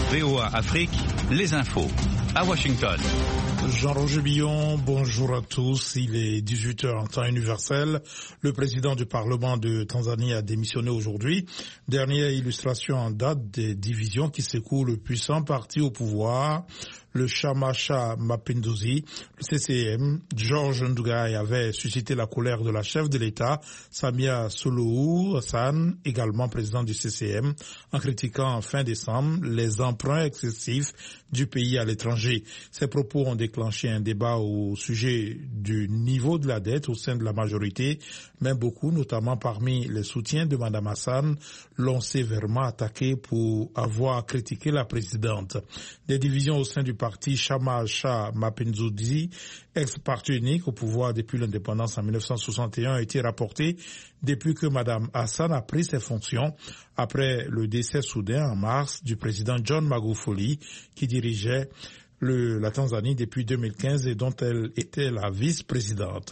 VOA Afrique, les infos. À Washington. Jean-Roger Billon, bonjour à tous. Il est 18h en temps universel. Le président du Parlement de Tanzanie a démissionné aujourd'hui. Dernière illustration en date des divisions qui secouent le puissant parti au pouvoir. Le Chama Cha Mapinduzi, le CCM, George Ndugai avait suscité la colère de la chef de l'État, Samia Suluhu Hassan, également président du CCM, en critiquant en fin décembre les emprunts excessifs du pays à l'étranger. Ces propos ont déclenché un débat au sujet du niveau de la dette au sein de la majorité, mais beaucoup, notamment parmi les soutiens de Mme Hassan, l'ont sévèrement attaqué pour avoir critiqué la présidente. Des divisions au sein du parti Chama Cha Mapinduzi, ex-parti unique au pouvoir depuis l'indépendance en 1961, a été rapportées depuis que Mme Hassan a pris ses fonctions après le décès soudain en mars du président John Magufuli qui dirigeait la Tanzanie depuis 2015 et dont elle était la vice-présidente.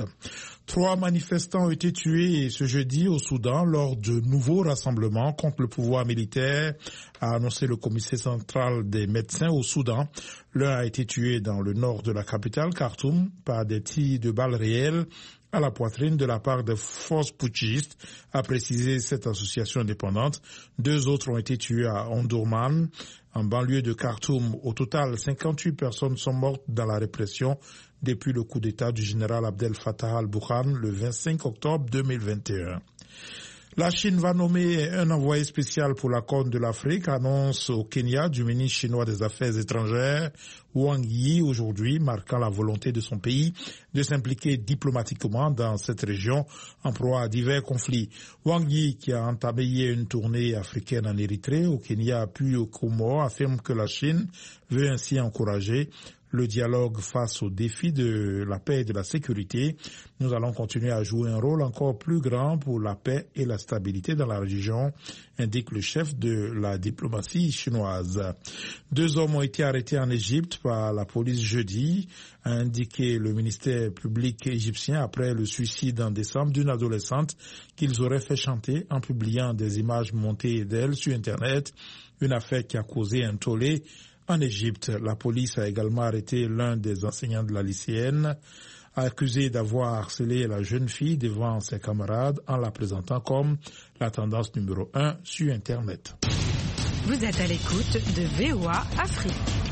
3 manifestants ont été tués ce jeudi au Soudan lors de nouveaux rassemblements contre le pouvoir militaire, a annoncé le comité central des médecins au Soudan. L'un a été tué dans le nord de la capitale, Khartoum, par des tirs de balles réelles à la poitrine de la part des forces putschistes, a précisé cette association indépendante. 2 autres ont été tués à Omdurman, en banlieue de Khartoum. Au total, 58 personnes sont mortes dans la répression depuis le coup d'État du général Abdel Fattah al-Burhan le 25 octobre 2021. La Chine va nommer un envoyé spécial pour la Corne de l'Afrique, annonce au Kenya du ministre chinois des Affaires étrangères Wang Yi aujourd'hui, marquant la volonté de son pays de s'impliquer diplomatiquement dans cette région en proie à divers conflits. Wang Yi, qui a entamé hier une tournée africaine en Érythrée, au Kenya puis au Comores, affirme que la Chine veut ainsi encourager le dialogue face aux défis de la paix et de la sécurité. Nous allons continuer à jouer un rôle encore plus grand pour la paix et la stabilité dans la région, indique le chef de la diplomatie chinoise. 2 hommes ont été arrêtés en Égypte par la police jeudi, a indiqué le ministère public égyptien après le suicide en décembre d'une adolescente qu'ils auraient fait chanter en publiant des images montées d'elle sur Internet, une affaire qui a causé un tollé en Égypte. La police a également arrêté l'un des enseignants de la lycéenne, accusé d'avoir harcelé la jeune fille devant ses camarades en la présentant comme la tendance numéro 1 sur Internet. Vous êtes à l'écoute de VOA Afrique.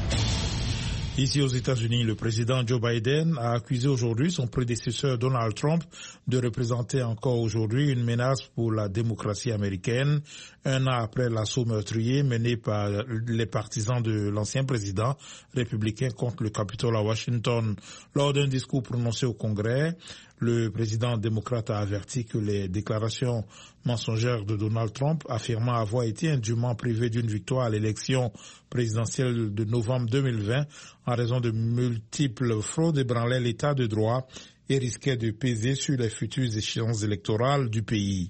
Ici aux États-Unis, le président Joe Biden a accusé aujourd'hui son prédécesseur Donald Trump de représenter encore aujourd'hui une menace pour la démocratie américaine, 1 an après l'assaut meurtrier mené par les partisans de l'ancien président républicain contre le Capitole à Washington. Lors d'un discours prononcé au Congrès, le président démocrate a averti que les déclarations mensongères de Donald Trump, affirmant avoir été indûment privé d'une victoire à l'élection présidentielle de novembre 2020 en raison de multiples fraudes, ébranlaient l'état de droit et risquaient de peser sur les futures échéances électorales du pays.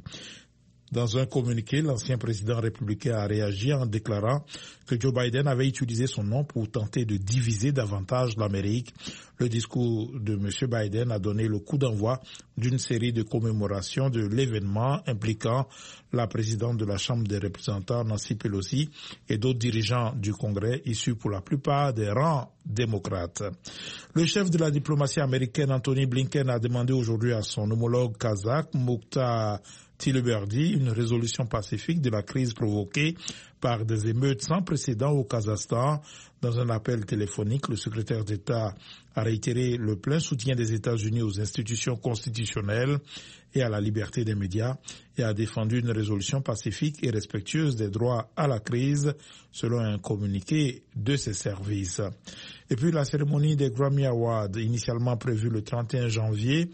Dans un communiqué, l'ancien président républicain a réagi en déclarant que Joe Biden avait utilisé son nom pour tenter de diviser davantage l'Amérique. Le discours de M. Biden a donné le coup d'envoi d'une série de commémorations de l'événement impliquant la présidente de la Chambre des représentants, Nancy Pelosi, et d'autres dirigeants du Congrès issus pour la plupart des rangs démocrates. Le chef de la diplomatie américaine, Anthony Blinken, a demandé aujourd'hui à son homologue kazakh, Mukhtar Tileberdi, une résolution pacifique de la crise provoquée par des émeutes sans précédent au Kazakhstan. Dans un appel téléphonique, le secrétaire d'État a réitéré le plein soutien des États-Unis aux institutions constitutionnelles et à la liberté des médias et a défendu une résolution pacifique et respectueuse des droits à la crise, selon un communiqué de ses services. Et puis la cérémonie des Grammy Awards, initialement prévue le 31 janvier,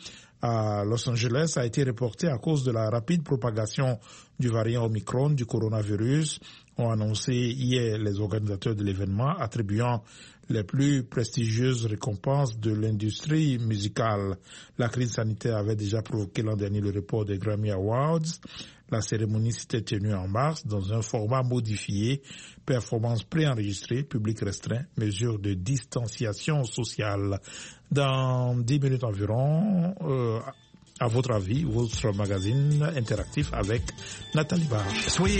à Los Angeles a été reporté à cause de la rapide propagation du variant Omicron du coronavirus, ont annoncé hier les organisateurs de l'événement, attribuant les plus prestigieuses récompenses de l'industrie musicale. La crise sanitaire avait déjà provoqué l'an dernier le report des Grammy Awards. La cérémonie s'était tenue en mars dans un format modifié, performance préenregistrée, public restreint, mesures de distanciation sociale. Dans 10 minutes environ, à votre avis, votre magazine interactif avec Nathalie Barge.